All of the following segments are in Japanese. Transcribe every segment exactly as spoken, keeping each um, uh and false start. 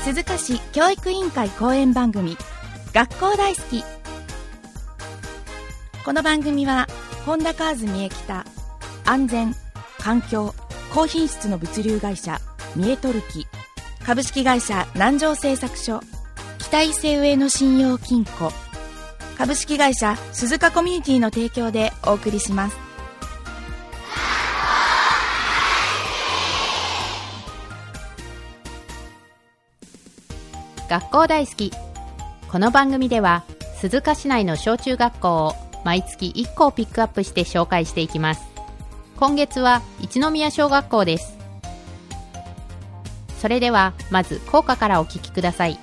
鈴鹿市教育委員会講演番組学校大好き。この番組はホンダカーズ三重北、安全環境高品質の物流会社三重トルキ、株式会社南城製作所、北伊勢上野信用金庫、株式会社鈴鹿コミュニティの提供でお送りします。 学校大好き。この番組では鈴鹿市内の小中学校を毎月いっこをピックアップして紹介していきます。今月は一宮小学校です。それではまず校歌からお聞きください。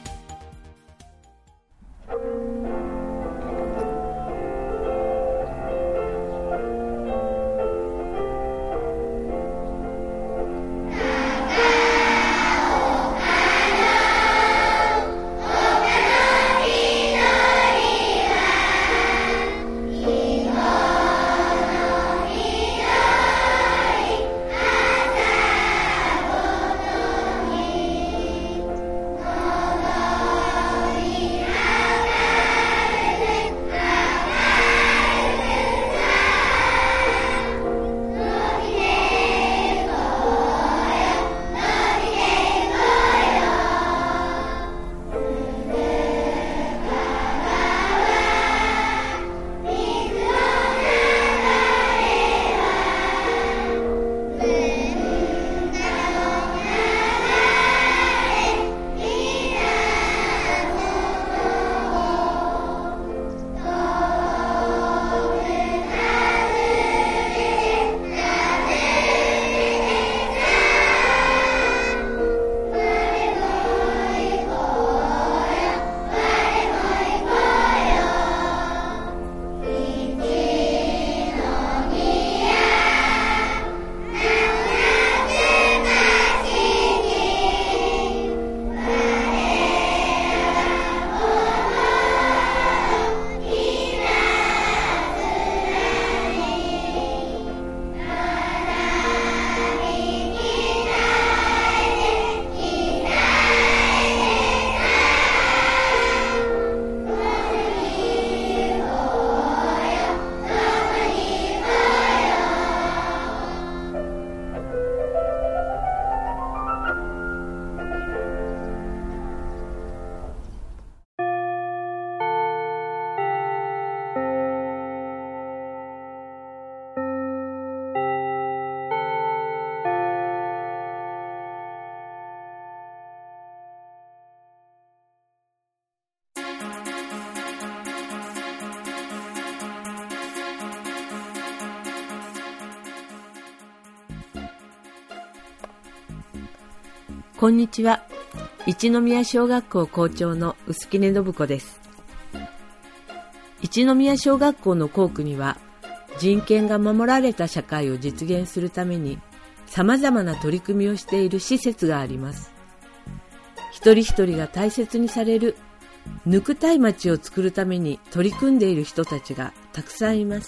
こんにちは。一宮小学校校長の臼杵信子です。一宮小学校の校区には、人権が守られた社会を実現するために様々な取り組みをしている施設があります。一人一人が大切にされるぬくたい町を作るために取り組んでいる人たちがたくさんいます。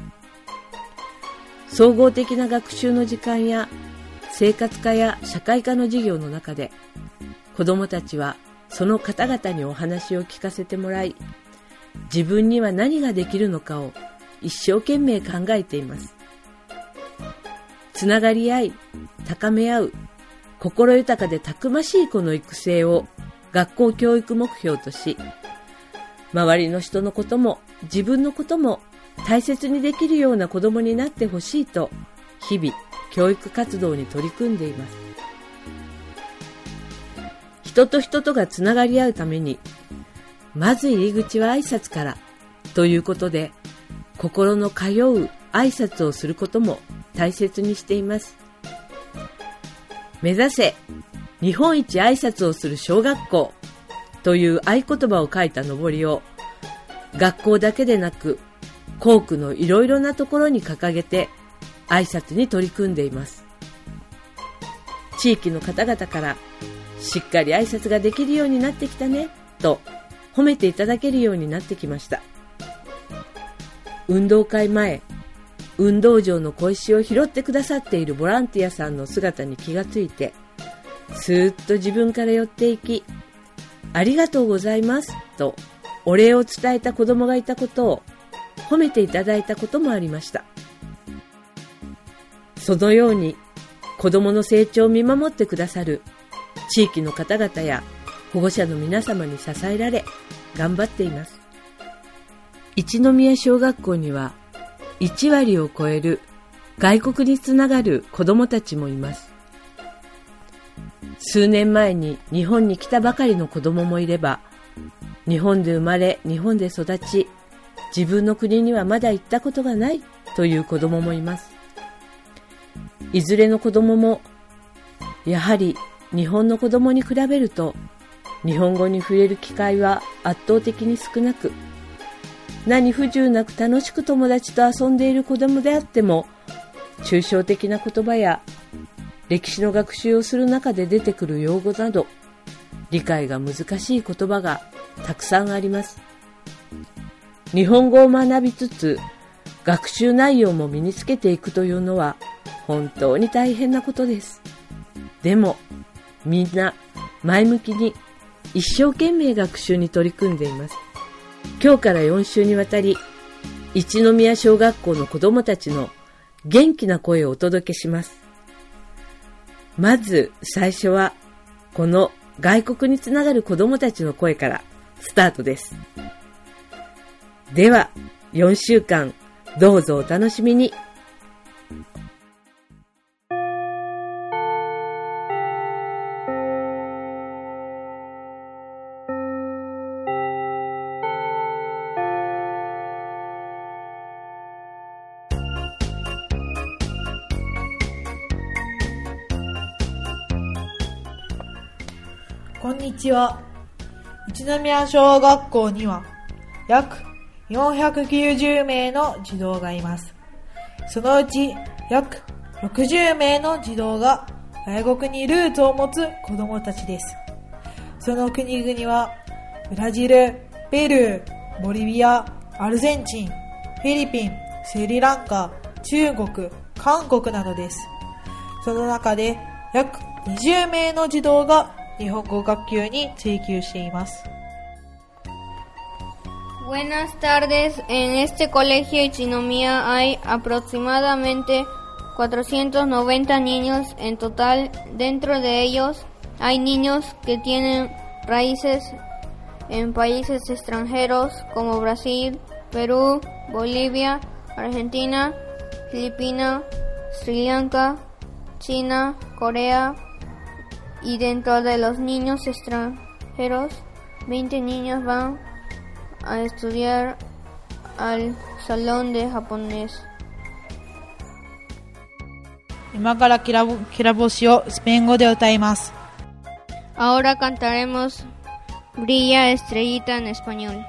総合的な学習の時間や生活科や社会科の授業の中で、子どもたちはその方々にお話を聞かせてもらい、自分には何ができるのかを一生懸命考えています。つながり合い、高め合う、心豊かでたくましい子の育成を学校教育目標とし、周りの人のことも自分のことも大切にできるような子どもになってほしいと、日々教育活動に取り組んでいます。人と人とがつながり合うために、まず入り口は挨拶からということで、心の通う挨拶をすることも大切にしています。目指せ日本一挨拶をする小学校という合言葉を書いたのぼりを、学校だけでなく校区のいろいろなところに掲げて挨拶に取り組んでいます。地域の方々からしっかり挨拶ができるようになってきたねと褒めていただけるようになってきました。運動会前、運動場の小石を拾ってくださっているボランティアさんの姿に気がついて、 スーッと自分から寄っていき、ありがとうございますとお礼を伝えた子供がいたことを褒めていただいたこともありました。そのように子供の成長を見守ってくださる地域の方々や保護者の皆様に支えられ頑張っています。一宮小学校にはいちわりを超える外国につながる子供たちもいます。数年前に日本に来たばかりの子供もいれば、日本で生まれ日本で育ち、自分の国にはまだ行ったことがないという子供もいます。いずれの子供もやはり日本の子供に比べると日本語に触れる機会は圧倒的に少なく、何不自由なく楽しく友達と遊んでいる子供であっても、抽象的な言葉や歴史の学習をする中で出てくる用語など、理解が難しい言葉がたくさんあります。日本語を学びつつ、学習内容も身につけていくというのは本当に大変なことです。でも、みんな前向きに一生懸命学習に取り組んでいます。今日からよん週にわたり、一宮小学校の子どもたちの元気な声をお届けします。まず最初は、この外国につながる子どもたちの声からスタートです。では、よんしゅうかんどうぞお楽しみに。 こんにちは。一宮小学校には約よんひゃくきゅうじゅうめいの児童がいます。そのうち約ろくじゅうめいの児童が外国にルーツを持つ子供たちです。その国々はブラジル、ペルー、ボリビア、アルゼンチン、フィリピン、スリランカ、中国、韓国などです。その中で約にじゅうめいの児童が日本語学級に追求しています。 Buenas tardes. En este colegio Ichinomiya hay aproximadamente cuatrocientos noventa niños en total. Dentro de ellos hay niños que tienen raíces en países extranjeros como Brasil, Perú, Bolivia, Argentina, Filipinas, Sri Lanka, China, Corea. Y dentro de los niños extranjeros, veinte niños van a estudiar al salón de japonés. 今からきらぼ、きらぼしをスペイン語で歌います。 Ahora cantaremos Brilla Estrellita en español.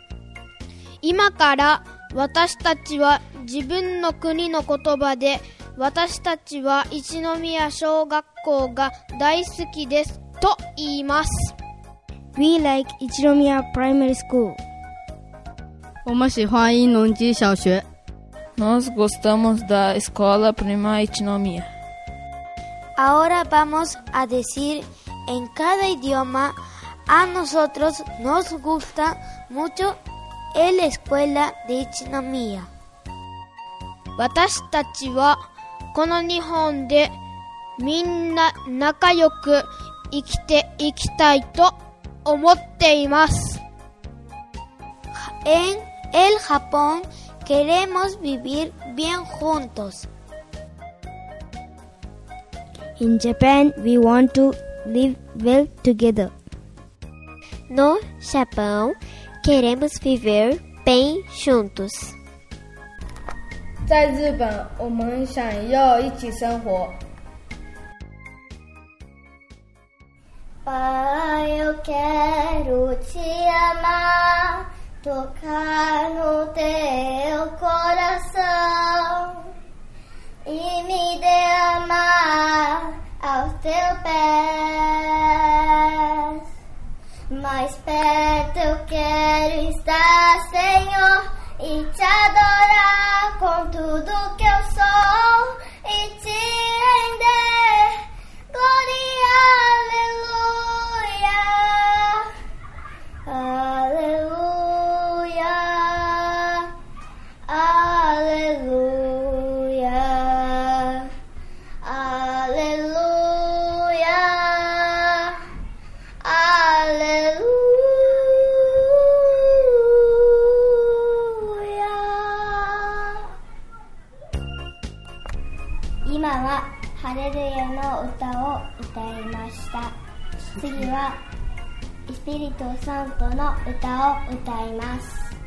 今から私たちは自分の国の言葉で私たちは一宮小学校が大好きですと言います。 We like 一宮 Primary School. 我们喜欢一农基小学。 Nós gostamos da escola primária Ichinomiya. Ahora vamos a decir en cada idioma. A nosotros nos gusta mucho la escuela de Ichinomiya. 私たちはこの日本でみんな仲良く生きていきたいと思っています。 En el Japón queremos vivir bien juntos. In Japan, we want to live well together. No Japão, queremos viver bem juntos. 在日本，我们想要一起生活。 Pai, eu quero te amar, tocar no teu coração e me derramar aos teus pés. Mais perto eu quero estar, Senhor, e te adorar com tudo que eu sou e te render glória, aleluia, aleluia, aleluia, aleluia, aleluia. 今はハレルヤの歌を歌いました。次はエスピリトサントの歌を歌います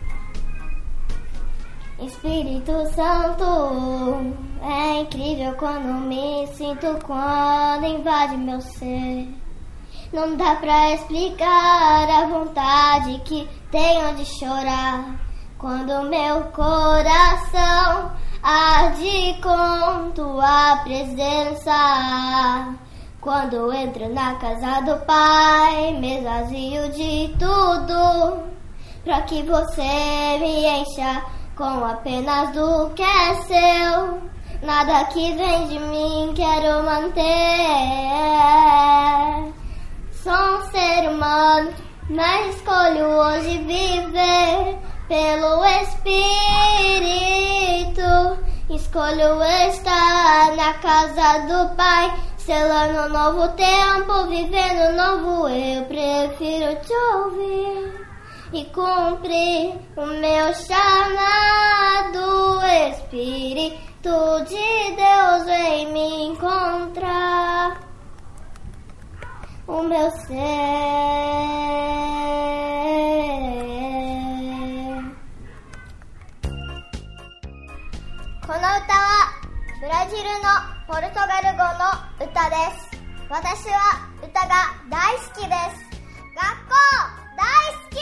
。Espírito Santo, é incrível quando me sinto, quando invade meu ser. Não dá pra explicar a vontade que tenho de chorar, quando meu coração arde com tua presença. Quando entro na casa do Pai, me esvazio de tudo, pra que você me encha com apenas do que é seu. Nada que vem de mim quero manter. Sou um ser humano, mas escolho hoje viver pelo Espírito. Escolho estar na casa do Pai, selando um novo tempo, vivendo um novo eu. Prefiro te ouvir e cumprir o meu chamado. Espírito de Deus, vem me encontrar o meu ser. この歌はブラジルのポルトガル語の歌です。私は歌が大好きです。学校大好き。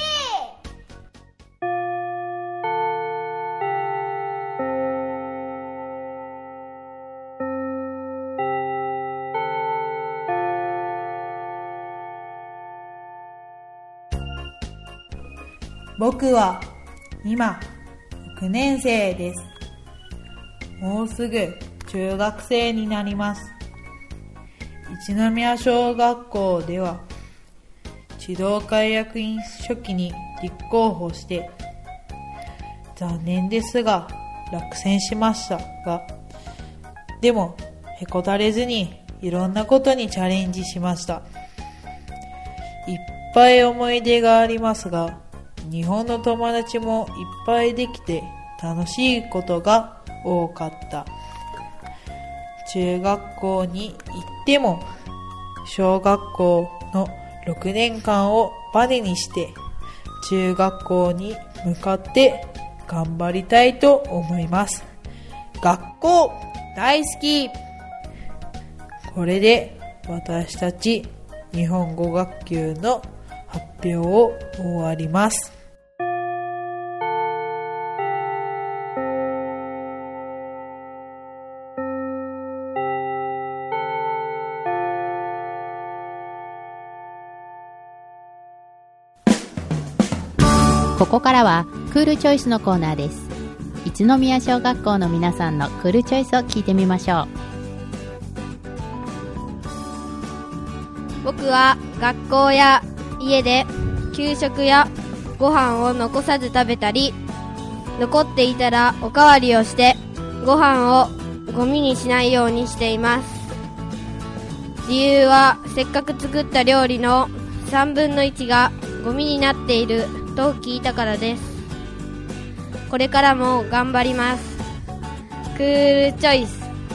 僕は今ろくねん生です。もうすぐ中学生になります。一宮小学校では児童会役員書記に立候補して残念ですが落選しましたが、でもへこたれずにいろんなことにチャレンジしました。いっぱい思い出がありますが、日本の友達もいっぱいできて楽しいことが多かった。中学校に行っても小学校のろくねんかんをバネにして中学校に向かって頑張りたいと思います。学校大好き。これで私たち日本語学級の発表を終わります。 ここからはクールチョイスのコーナーです。一宮小学校の皆さんのクールチョイスを聞いてみましょう。 僕は学校や家で給食やご飯を残さず食べたり、残っていたらおかわりをしてご飯をゴミにしないようにしています。理由はせっかく作った料理のさんぶんのいちがゴミになっていると聞いたからです。これからも頑張ります。クールチョイス。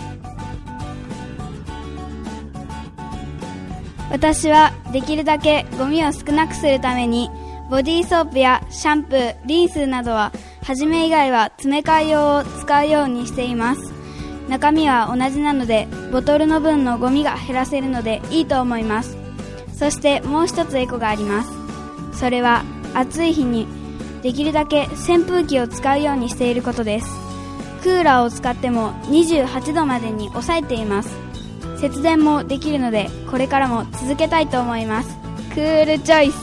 私はできるだけゴミを少なくするためにボディーソープやシャンプー、リンスなどは初め以外は詰め替え用を使うようにしています。中身は同じなのでボトルの分のゴミが減らせるのでいいと思います。そしてもう一つエコがあります。それは暑い日にできるだけ扇風機を使うようにしていることです。クーラーを使ってもにじゅうはちどまでに抑えています。節電もできるのでこれからも続けたいと思います。クールチョイス。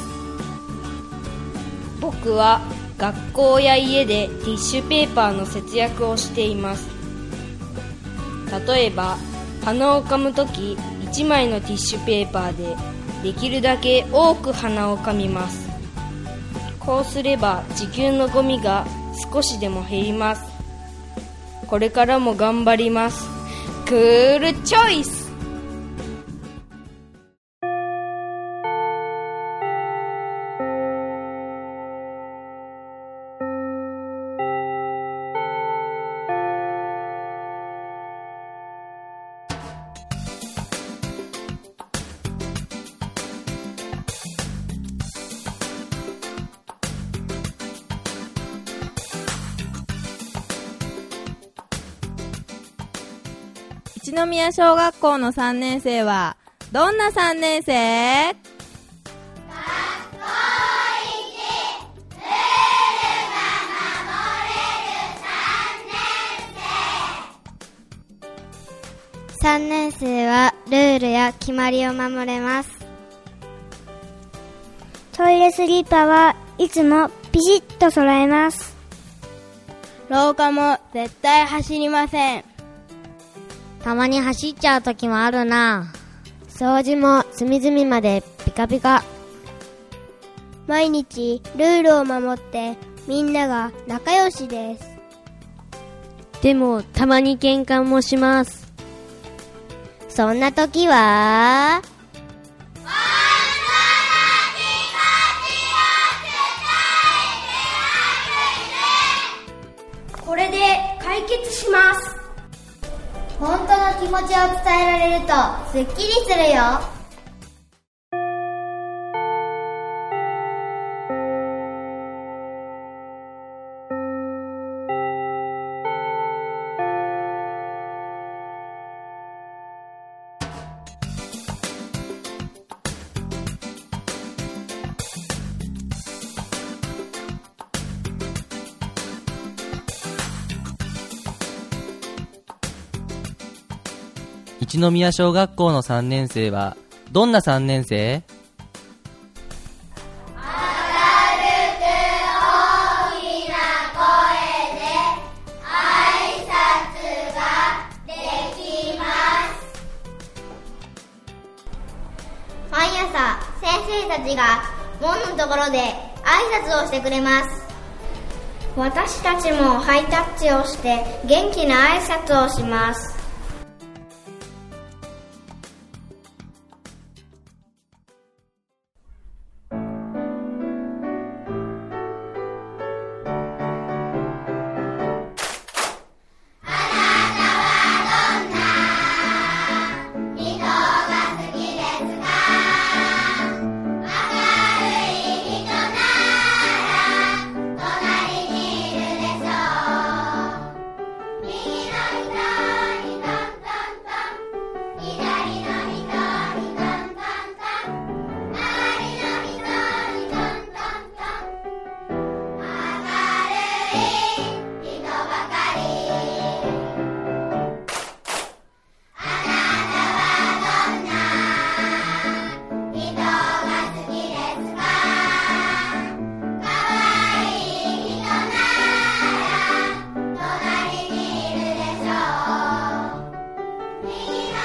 僕は学校や家でティッシュペーパーの節約をしています。例えば鼻をかむときいちまいのティッシュペーパーでできるだけ多く鼻をかみます。こうすれば地球のゴミが少しでも減ります。これからも頑張ります。クールチョイス。 一宮小学校のさんねん生はどんなさんねん生？学校一、ルールが守れるさんねん生。さんねん生はルールや決まりを守れます。 トイレスリーパーはいつもピシッと揃えます。 廊下も絶対走りません。 たまに走っちゃう時もあるな。掃除も隅々までピカピカ。 毎日ルールを守ってみんなが仲良しです。 でもたまに喧嘩もします。 そんな時はこれで解決します。 本当の気持ちを伝えられるとすっきりするよ。 一宮小学校のさんねん生はどんなさんねん生？ 明るく大きな声で挨拶ができます。毎朝先生たちが門のところで挨拶をしてくれます。私たちもハイタッチをして元気な挨拶をします。右の人に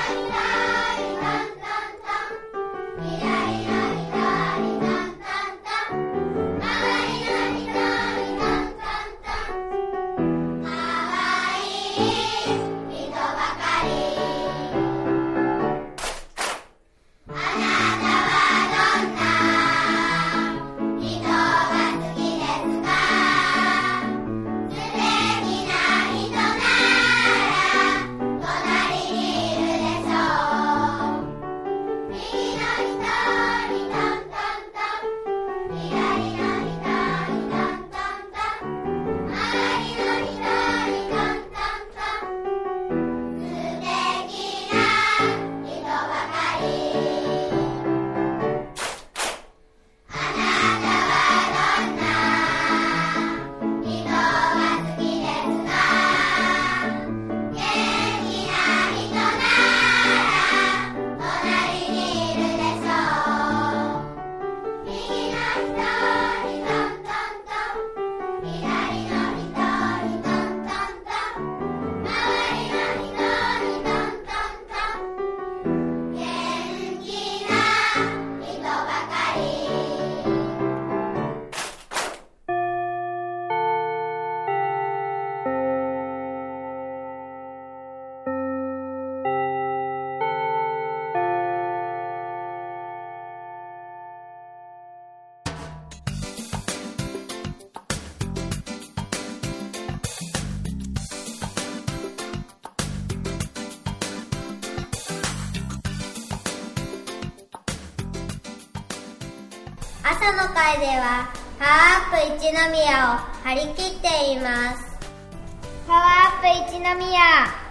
朝の会ではパワーアップ一宮を張り切っています。パワーアップ一宮。めっちゃ先生挨拶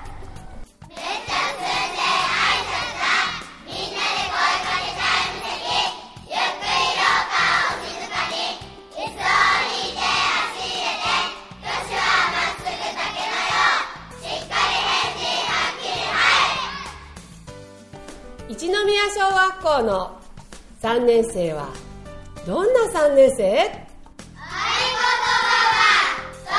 だ。みんなで声かけタイム席。ゆっくり廊下を静かに。椅子を引いて足入れて。挙手はまっすぐ竹のよう。しっかり返事はっきりはい。 一宮小学校のさんねん生はどんなさんねん生？ 合言葉は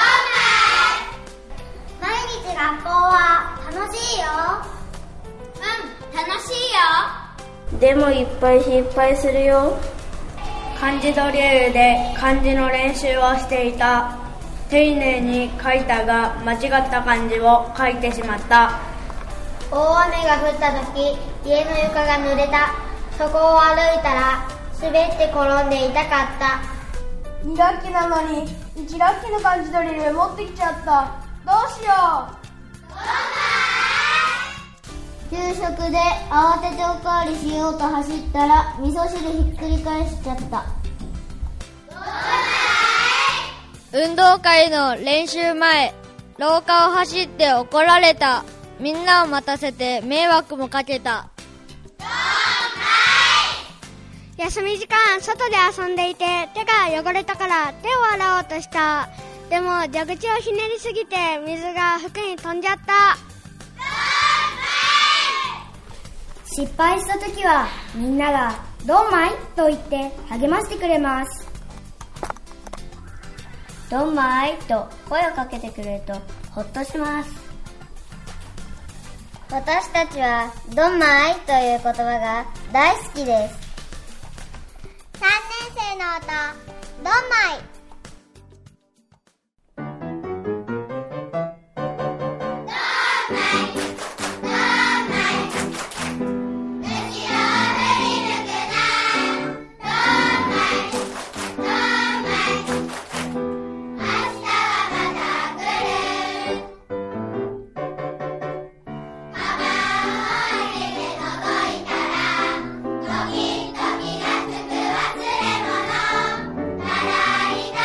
ドンマイ。毎日学校は楽しいよ。うん、楽しいよ。 でもいっぱい失敗するよ。漢字ドリルで漢字の練習をしていた。丁寧に書いたが間違った漢字を書いてしまった。 大雨が降った時、家の床が濡れた。そこを歩いたら滑って転んで痛かった。 に学期なのにいち学期の漢字ドリル持ってきちゃった。どうしよう。 給食で慌てておかわりしようと走ったら味噌汁ひっくり返しちゃった。 運動会の練習前、廊下を走って怒られた。みんなを待たせて迷惑もかけた。 休み時間外で遊んでいて手が汚れたから手を洗おうとした。でも蛇口をひねりすぎて水が服に飛んじゃった。 失敗した時はみんながドンマイと言って励ましてくれます。ドンマイと声をかけてくれるとほっとします。私たちはドンマイという言葉が大好きです。さんねん生の歌、ドンマイ。ドキドキがつく忘れ物、習い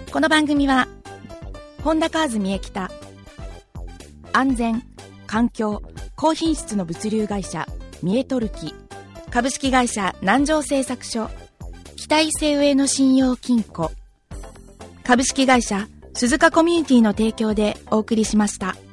この番組はホンダカーズ三重北、安全環境高品質の物流会社三重トルキ、株式会社南城製作所、北伊勢上野信用金庫、株式会社鈴鹿コミュニティの提供でお送りしました。